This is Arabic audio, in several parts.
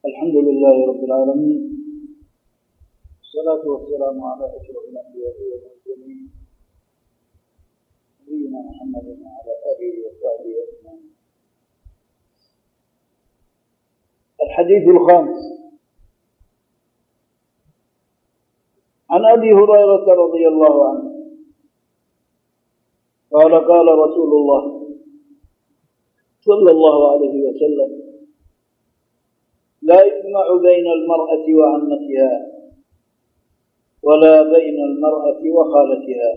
الحمد لله رب العالمين، والصلاة والسلام على أشرف الأنبياء والمرسلين نبينا محمد وعلى آله وصحبه أجمعين. الحديث الخامس عن أبي هريرة رضي الله عنه قال قال رسول الله صلى الله عليه وسلم: لا يجمع بين المرأة وعمتها ولا بين المرأة وخالتها.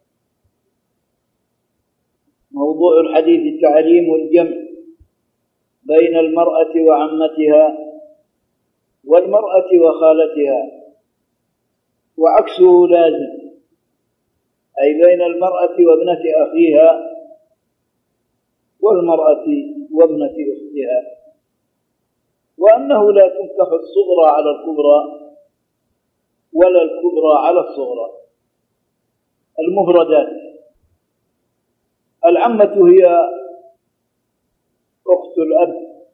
موضوع الحديث تعليم الجمع بين المرأة وعمتها والمرأة وخالتها، وعكسه لازم، أي بين المرأة وابنة أخيها والمرأة وابنة أختها، وأنه لا تنكح الصغرى على الكبرى ولا الكبرى على الصغرى. المفردات: العمة هي أخت الأب،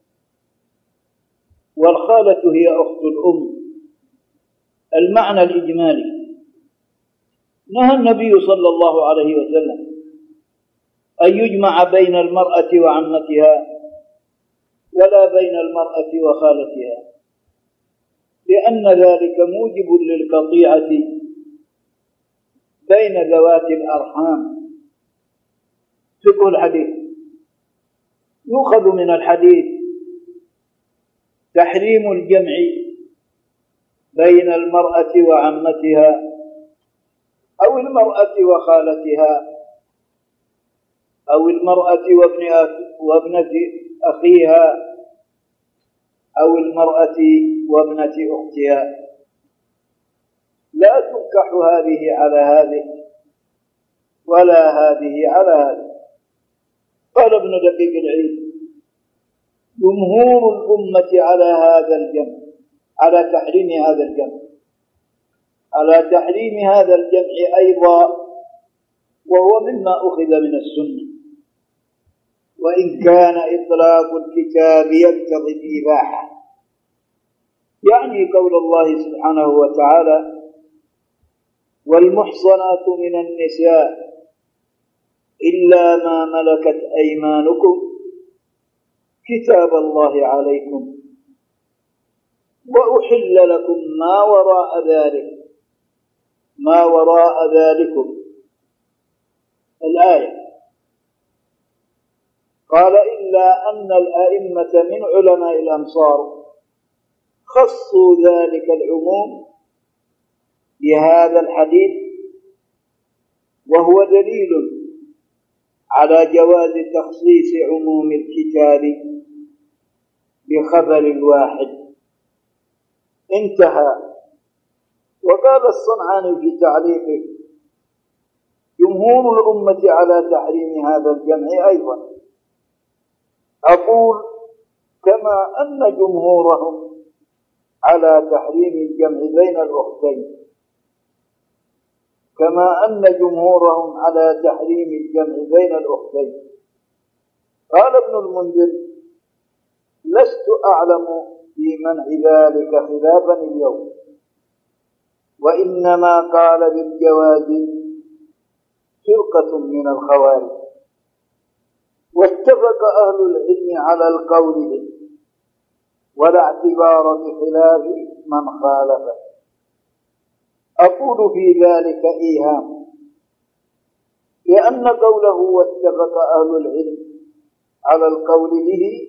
والخالة هي أخت الأم. المعنى الإجمالي: نهى النبي صلى الله عليه وسلم أن يجمع بين المرأة وعمتها ولا بين المرأة وخالتها، لأن ذلك موجب للقطيعة بين ذوات الأرحام. فقه الحديث: يؤخذ من الحديث تحريم الجمع بين المرأة وعمتها أو المرأة وخالتها أو المرأة وابنة أخيها أو المرأة وابنة أختها. لا تنكح هذه على هذه ولا هذه على هذه. قال ابن دقيق العيد: جمهور الأمة على هذا الجمع، على تحريم هذا الجمع، على تحريم هذا الجمع أيضا، وهو مما أخذ من السنة، وإن كان إطلاق الكتاب يقتضي الإباحة، يعني قول الله سبحانه وتعالى: والمحصنات من النساء إلا ما ملكت أيمانكم كتاب الله عليكم وأحل لكم ما وراء ذلكم. الآية. قال: إلا أن الأئمة من علماء الأمصار خصوا ذلك العموم بهذا الحديث، وهو دليل على جواز تخصيص عموم الكتاب بخبر واحد. انتهى. وقال الصنعاني في تعليقه: جمهور الأمة على تحريم هذا الجمع أيضا. أقول: كما أن جمهورهم على تحريم الجمع بين الأختين، كما أن جمهورهم على تحريم الجمع بين الأختين. قال ابن المنذر: لست أعلم في منع ذلك خلافا اليوم، وإنما قال بالجواز فرقة من الخوارج، واتفق أهل العلم على القول به، ولا اعتبار بخلاف من خالفه. أقول في ذلك إيهام، لأن قوله واتفق أهل العلم على القول به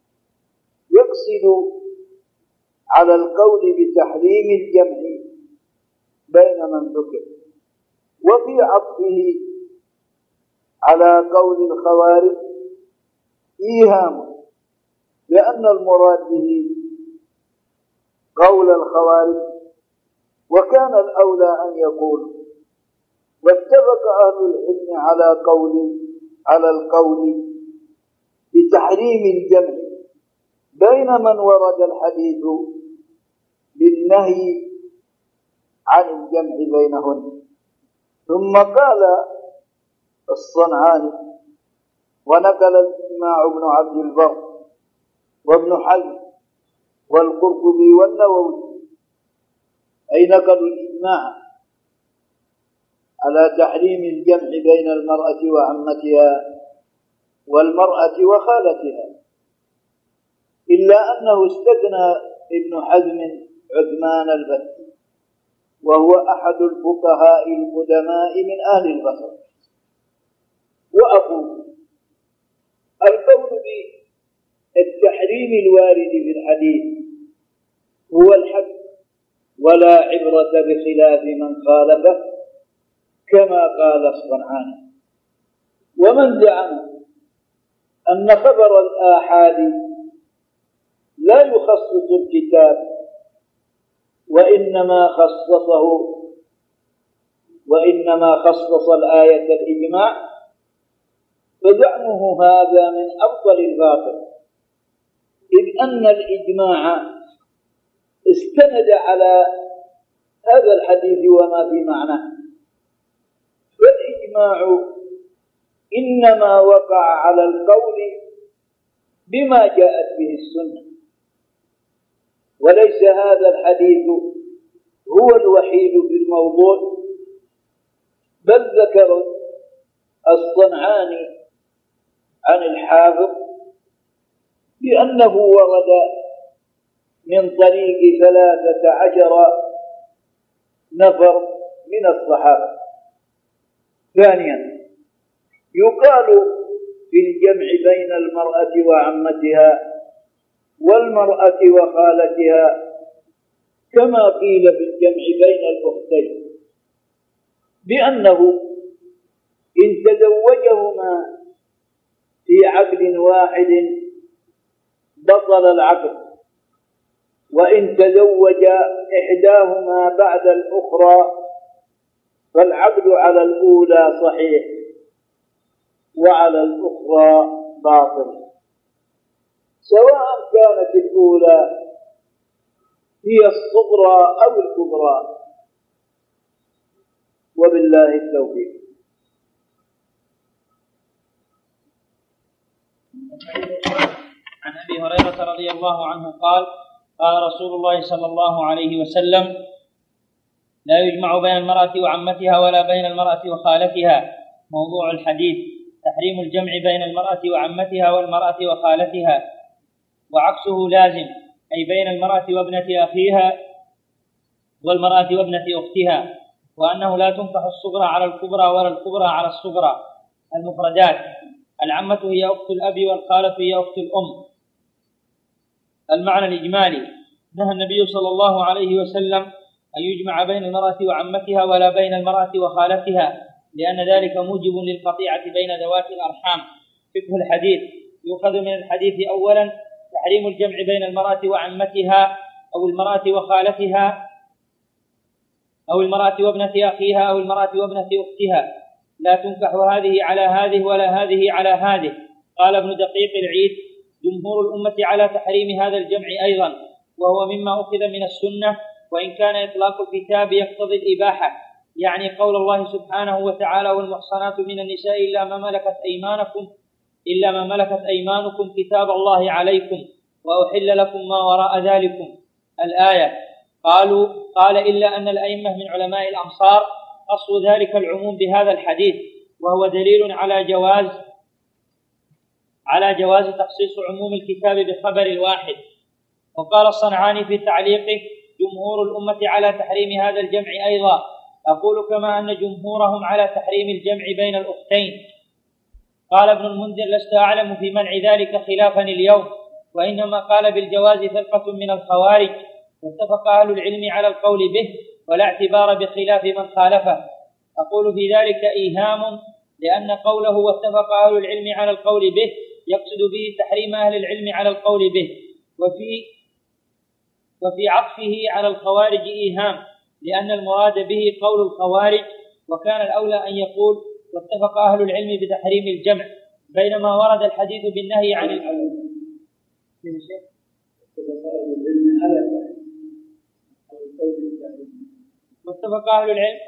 يقصد على القول بتحريم الجمع بين من ذكر، وفي عطفه على قول الخوارج إيهام، لأن المراد به قول الخوارج، وكان الأولى أن يقول واتفق أهل العلم على القول بتحريم الجمع بين من ورد الحديث بالنهي عن الجمع بينهن. ثم قال الصنعاني: ونقل الإمام ابن عبد البر وابن حزم والقرطبي والنووي أي نقلوا الإجماع على تحريم الجمع بين المرأة وعمتها والمرأة وخالتها، إلا أنه استثنى ابن حزم عثمان البتي وهو أحد الفقهاء القدماء من أهل البصرة. وأقول القول بالتحريم الوارد في الحديث هو الحق، ولا عبرة بخلاف من خالفه كما قال الصنعاني. ومن زعم أن خبر الآحاد لا يخصص الكتاب وإنما خصص الآية الإجماع، فزعمه هذا من أبطل الباطل، إذ أن الإجماع استند على هذا الحديث وما في معناه. فالإجماع إنما وقع على القول بما جاءت به السنة، وليس هذا الحديث هو الوحيد في الموضوع، بل ذكر الصنعاني عن الحافظ بأنه ورد من طريق 13 نفر من الصحابة. ثانيا، يقال في الجمع بين المرأة وعمتها والمرأة وخالتها كما قيل في الجمع بين الأختين، بأنه إن تزوجهما في عقد واحد بطل العقد، وإن تزوج إحداهما بعد الأخرى فالعقد على الأولى صحيح وعلى الأخرى باطل، سواء كانت الأولى هي الصغرى أو الكبرى. وبالله التوفيق. عن أبي هريرة رضي الله عنه قال: قال رسول الله صلى الله عليه وسلم: لا يجمع بين المرأة وعمتها ولا بين المرأة وخالتها. موضوع الحديث: تحريم الجمع بين المرأة وعمتها والمرأة وخالتها، وعكسه لازم، أي بين المرأة وابنة أخيها والمرأة وابنة أختها، وأنه لا تنكح الصغرى على الكبرى ولا الكبرى على الصغرى. المفردات: العمة هي أخت الأب والخالة هي أخت الأم. المعنى الإجمالي: نهى النبي صلى الله عليه وسلم أن يجمع بين المرأة وعمتها ولا بين المرأة وخالتها، لأن ذلك موجب للقطيعة بين ذوات الأرحام. فقه الحديث: يؤخذ من الحديث أولا تحريم الجمع بين المرأة وعمتها أو المرأة وخالتها أو المرأة وابنة أخيها أو المرأة وابنة أختها، لا تنكح هذه على هذه ولا هذه على هذه. قال ابن دقيق العيد: جمهور الأمة على تحريم هذا الجمع أيضا، وهو مما أخذ من السنة، وإن كان إطلاق الكتاب يقتضي الإباحة، يعني قول الله سبحانه وتعالى: والمحصنات من النساء إلا ما ملكت أيمانكم كتاب الله عليكم وأحل لكم ما وراء ذلكم. الآية. قال إلا أن الأئمة من علماء الأمصار قصوا ذلك العموم بهذا الحديث، وهو دليل على جواز تخصيص عموم الكتاب بخبر الواحد. وقال الصنعاني في تعليقه: جمهور الأمة على تحريم هذا الجمع أيضا. أقول كما أن جمهورهم على تحريم الجمع بين الأختين. قال ابن المنذر: لست أعلم في منع ذلك خلافا اليوم، وإنما قال بالجواز فرقة من الخوارج، واتفق أهل العلم على القول به، ولا اعتبار بخلاف من خالفه. أقول في ذلك إيهام، لأن قوله واتفق أهل العلم على القول به يقصد به تحريم أهل العلم على القول به، وفي عطفه على الخوارج إيهام، لأن المراد به قول الخوارج، وكان الأولى أن يقول واتفق أهل العلم بتحريم الجمع، بينما ورد الحديث بالنهي عن واتفق أهل العلم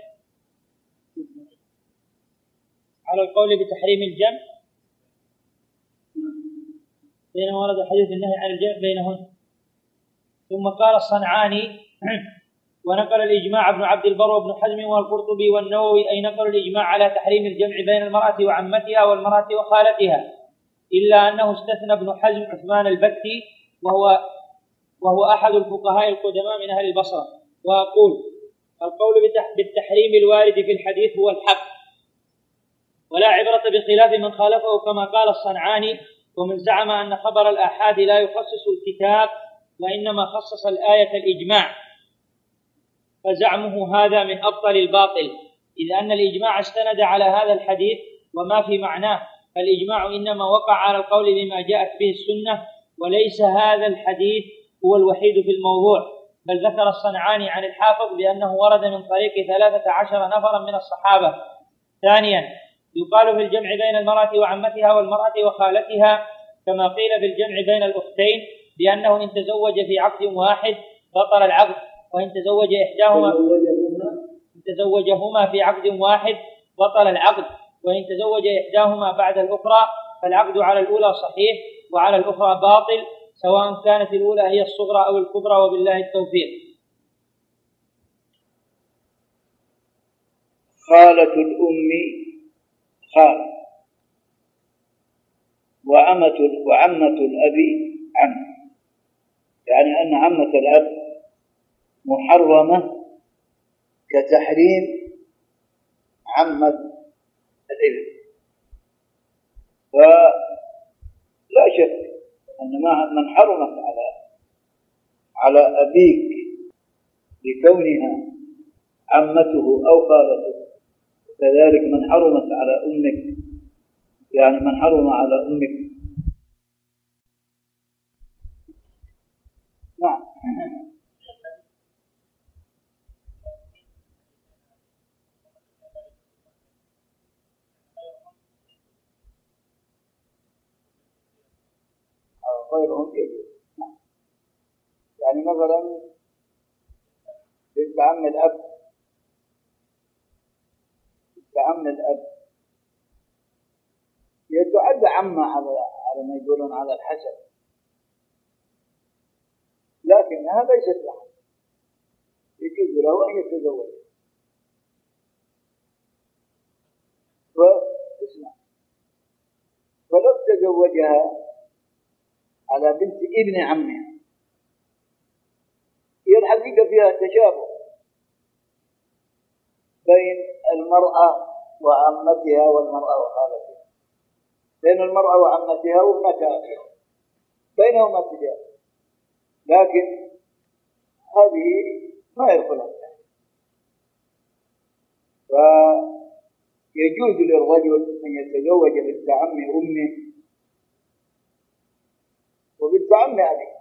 على القول بتحريم الجمع، بينما ورد الحديث بالنهي عن الجمع بينهن. ثم قال الصنعاني ونقل الإجماع ابن عبد البر وابن حزم والقرطبي والنووي أي نقل الإجماع على تحريم الجمع بين المرأة وعمتها والمرأة وخالتها، إلا أنه استثنى ابن حزم عثمان البتي وهو أحد الفقهاء القدماء من أهل البصرة. وأقول القول بالتحريم الوارد في الحديث هو الحق، ولا عبرة بخلاف من خالفه كما قال الصنعاني. ومن زعم أن خبر الآحاد لا يخصص الكتاب وإنما خصص الآية الإجماع فزعمه هذا من أبطل الباطل، إذ أن الإجماع استند على هذا الحديث وما في معناه، فالإجماع إنما وقع على القول بما جاءت به السنة، وليس هذا الحديث هو الوحيد في الموضوع، بل ذكر الصنعاني عن الحافظ بأنه ورد من طريق 13 نفرا من الصحابة. ثانيا، يقال في الجمع بين المرأة وعمتها والمرأة وخالتها كما قيل في الجمع بين الأختين، بأنه إن تزوج في عقد واحد بطل العقد، وإن تزوجهما في عقد واحد بطل العقد، وإن تزوج إحداهما بعد الأخرى فالعقد على الأولى صحيح وعلى الأخرى باطل، سواء كانت الأولى هي الصغرى أو الكبرى، وبالله التوفيق. خالة الأم خالة، وعمة الأب عم، يعني أن عمة الأب محرمة كتحريم عمة الابن. فلا شك أن من حرمت على أبيك لكونها عمته أو خالته، كذلك من حرمت على أمك، يعني من حرم على أمك. نعم. غيرهم يجوز. يعني مثلا بنت عم الأب يتعد عمة على ما يقولون على الحسب، لكنها ليست لها، يجوز له أن يتزوج. فلو تزوجها على بنت ابن عمها هي الحقيقة فيها تشابه بين المرأة وعمتها والمرأة وخالتها، بين المرأة وعمتها وابنتها بينهما تجارة، لكن هذه ما يدخلها. فيجوز للرجل أن يتزوج بنت عم أمه وبنت عم أبيه،